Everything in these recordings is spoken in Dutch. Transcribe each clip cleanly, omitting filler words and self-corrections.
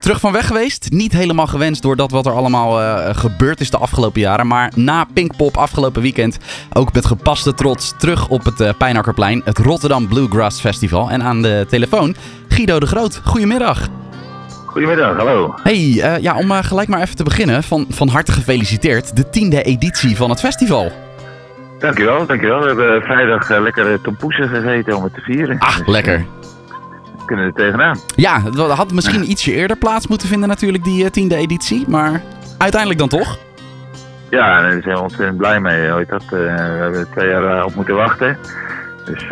Terug van weg geweest. Niet helemaal gewenst door dat wat er allemaal gebeurd is de afgelopen jaren. Maar na Pinkpop afgelopen weekend ook met gepaste trots terug op het Pijnakkerplein. Het Rotterdam Bluegrass Festival. En aan de telefoon Guido de Groot. Goedemiddag. Goedemiddag, hallo. Hey, om gelijk maar even te beginnen. Van harte gefeliciteerd. De 10e editie van het festival. Dankjewel. We hebben vrijdag lekker tompoesen gegeten om het te vieren. Dus, lekker. Kunnen er tegenaan. Ja, het had misschien ietsje eerder plaats moeten vinden natuurlijk, die 10e editie. Maar uiteindelijk dan toch? Ja, daar zijn we ontzettend blij mee. We hebben 2 jaar op moeten wachten. Dus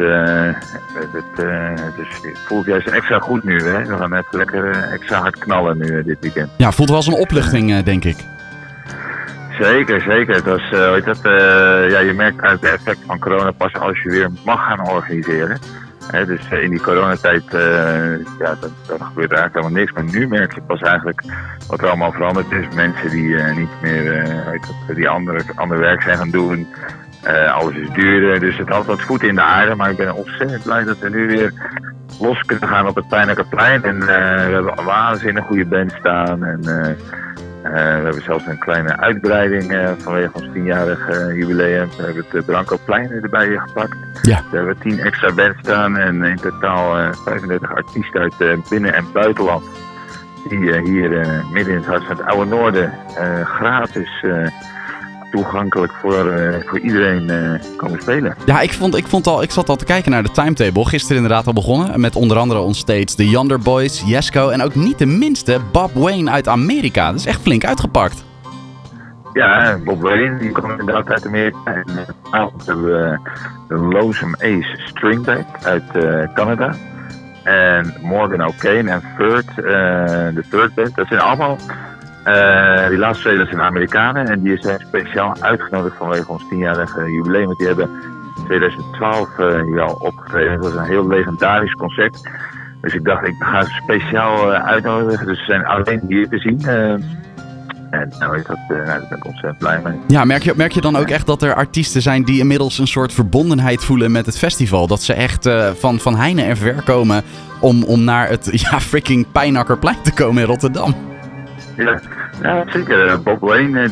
het voelt juist extra goed nu. Hè? We gaan net lekker extra hard knallen nu dit weekend. Ja, voelt wel als een opluchting, denk ik. Zeker. Het was, je merkt uit het effect van corona pas als je weer mag gaan organiseren. Dus in die coronatijd, dan gebeurt er eigenlijk helemaal niks. Maar nu merk je pas eigenlijk wat er allemaal veranderd is. Mensen die niet meer die ander werk zijn gaan doen. Alles is duurder, dus het had wat voet in de aarde. Maar ik ben ontzettend blij dat we nu weer los kunnen gaan op het Pijnakkerplein. En we hebben een waanzinnig goede band staan. En we hebben zelfs een kleine uitbreiding vanwege ons 10-jarig jubileum. We hebben het Brancoplein erbij gepakt. Ja. We hebben 10 extra bands staan en in totaal 35 artiesten uit binnen- en buitenland. Die hier midden in het hart van het oude noorden gratis toegankelijk voor iedereen komen spelen. Ja, ik zat al te kijken naar de timetable. Gisteren inderdaad al begonnen. Met onder andere onstage de Yonder Boys, Jesko en ook niet de minste Bob Wayne uit Amerika. Dat is echt flink uitgepakt. Ja, Bob Wayne, die komt inderdaad uit Amerika. En vanavond hebben we de Lonesome Ace Stringback uit Canada. En Morgan O'Kane en de Third Band. Dat zijn allemaal... die laatste 2 dat zijn Amerikanen en die zijn speciaal uitgenodigd vanwege ons 10-jarige jubileum. Want die hebben in 2012 hier al opgetreden. Dat was een heel legendarisch concert. Dus ik dacht, ik ga ze speciaal uitnodigen. Dus ze zijn alleen hier te zien. En daar ben ik ontzettend blij mee. Ja, merk je dan ook echt dat er artiesten zijn die inmiddels een soort verbondenheid voelen met het festival? Dat ze echt van heine en ver komen om naar het freaking Pijnakkerplein te komen in Rotterdam? Ja, zeker. Bob Wayne,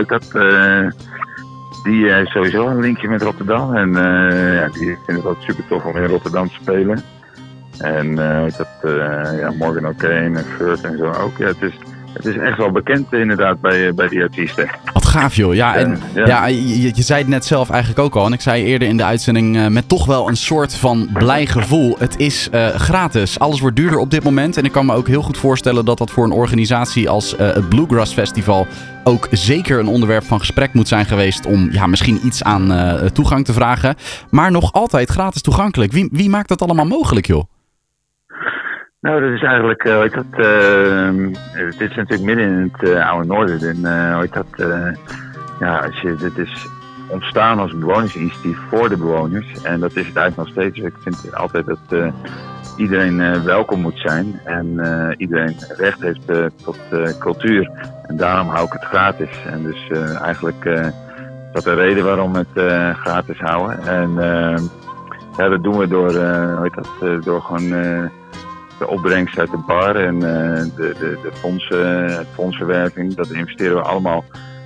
die heeft sowieso een linkje met Rotterdam. En die vindt het ook super tof om in Rotterdam te spelen. En Morgan O'Kane en Furt en zo ook. Ja, het is echt wel bekend inderdaad bij die artiesten. Wat gaaf joh. Je zei het net zelf eigenlijk ook al. En ik zei eerder in de uitzending met toch wel een soort van blij gevoel. Het is gratis. Alles wordt duurder op dit moment. En ik kan me ook heel goed voorstellen dat dat voor een organisatie als het Bluegrass Festival ook zeker een onderwerp van gesprek moet zijn geweest om misschien iets aan toegang te vragen. Maar nog altijd gratis toegankelijk. Wie maakt dat allemaal mogelijk joh? Nou, dat is eigenlijk, dit is natuurlijk midden in het oude noorden. En dit is ontstaan als een bewonersinitiatief voor de bewoners. En dat is het eigenlijk nog steeds. Ik vind altijd dat iedereen welkom moet zijn. En iedereen recht heeft tot cultuur. En daarom hou ik het gratis. En dus eigenlijk is dat de reden waarom we het gratis houden. En dat doen we door gewoon... de opbrengst uit de bar en de fondsenwerving, dat investeren we allemaal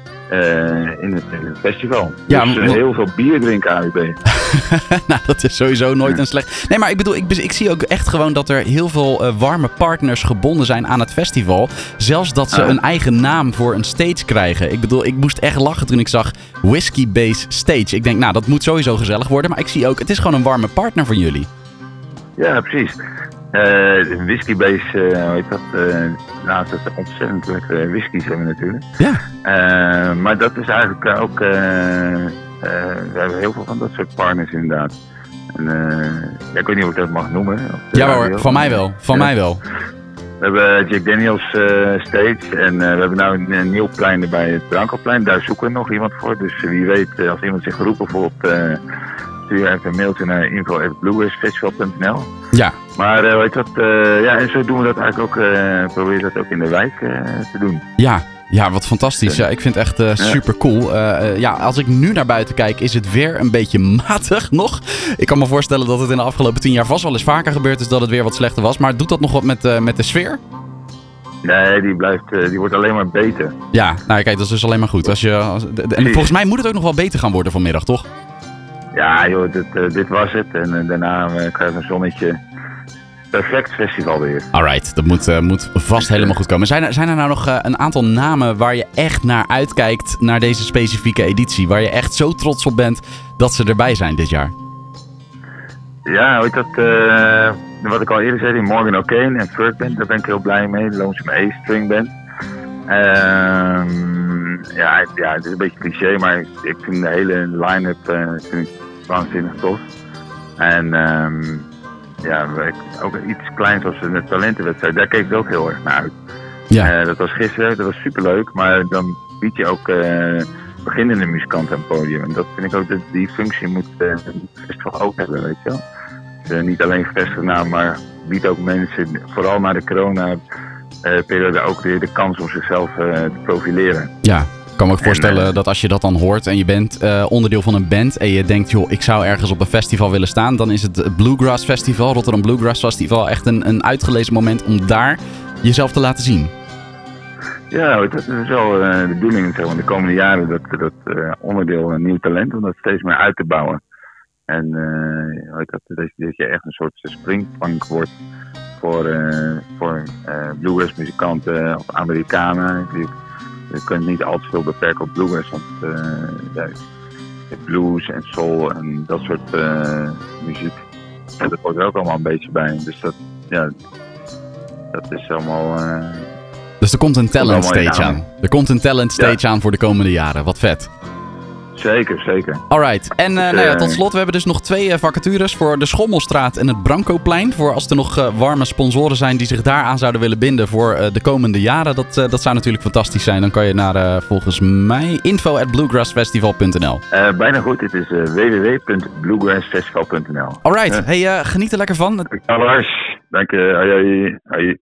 in het festival. Ja, dus heel veel bier drinken AUB. Nou, dat is sowieso nooit een slecht... Nee, maar ik bedoel, ik zie ook echt gewoon dat er heel veel warme partners gebonden zijn aan het festival. Zelfs dat ze een eigen naam voor een stage krijgen. Ik bedoel, ik moest echt lachen toen ik zag Whiskey Base Stage. Ik denk, nou, dat moet sowieso gezellig worden. Maar ik zie ook, het is gewoon een warme partner van jullie. Ja, precies. Whiskey Base, naast het ontzettend lekkere whiskies hebben natuurlijk. Ja. Maar dat is eigenlijk ook, we hebben heel veel van dat soort partners inderdaad. En, ik weet niet of ik dat mag noemen. Ja hoor, van mij wel. Mij wel. We hebben Jack Daniels stage en we hebben nou een nieuw plein erbij, het Brancoplein. Daar zoeken we nog iemand voor. Dus wie weet, als iemand zich geroepen voelt, stuur even een mailtje naar info@bluegrassfestival.nl. Ja. Maar en zo doen we dat eigenlijk ook, proberen dat ook in de wijk te doen. Ja, wat fantastisch. Ja, ik vind het echt super cool. Als ik nu naar buiten kijk, is het weer een beetje matig nog. Ik kan me voorstellen dat het in de afgelopen 10 jaar vast wel eens vaker gebeurd is dat het weer wat slechter was. Maar doet dat nog wat met de sfeer? Nee, die wordt alleen maar beter. Ja, nou kijk, dat is dus alleen maar goed. En volgens mij moet het ook nog wel beter gaan worden vanmiddag, toch? Ja joh, dit was het. En daarna krijgen we een zonnetje. Perfect festival weer. Alright, dat moet vast helemaal goed komen. Zijn er nou nog een aantal namen waar je echt naar uitkijkt, naar deze specifieke editie? Waar je echt zo trots op bent dat ze erbij zijn dit jaar? Ja, wat ik al eerder zei, Morgan O'Kane en Furt Band, daar ben ik heel blij mee. De Lonesome A String Band. Ja, het is een beetje cliché, maar ik vind de hele line-up waanzinnig tof. En ook iets kleins als een talentenwedstrijd, daar keek ik ook heel erg naar uit. Ja. Dat was gisteren, dat was superleuk, maar dan bied je ook beginnende muzikanten aan het podium. En dat vind ik ook, dat die functie moet het festival ook hebben, weet je wel. Dus, niet alleen gevestigd naam, maar biedt ook mensen, vooral na de corona-periode, ook weer de kans om zichzelf te profileren. Ja, ik kan me ook voorstellen dat als je dat dan hoort en je bent onderdeel van een band en je denkt, joh, ik zou ergens op een festival willen staan, dan is het Bluegrass Festival, Rotterdam Bluegrass Festival, echt een uitgelezen moment om daar jezelf te laten zien. Ja, dat is wel de bedoeling zeg maar, de komende jaren, dat onderdeel nieuw talent, om dat steeds meer uit te bouwen. En dat je echt een soort springplank wordt voor bluegrass muzikanten of Amerikanen. Je kunt niet al te veel beperken op bluegrass, want blues en soul en dat soort muziek, dat hoort er ook allemaal een beetje bij. Dus dat is allemaal... Dus er komt een talent stage aan. Er komt een talent stage aan voor de komende jaren. Wat vet. Zeker. Alright. En tot slot, we hebben dus nog 2 vacatures voor de Schommelstraat en het Brancoplein. Voor als er nog warme sponsoren zijn die zich daaraan zouden willen binden voor de komende jaren. Dat zou natuurlijk fantastisch zijn. Dan kan je naar, volgens mij, info@bluegrassfestival.nl. Bijna goed. Het is www.bluegrassfestival.nl. Alright. Hey, geniet er lekker van. Lars. Dank je. Hoi.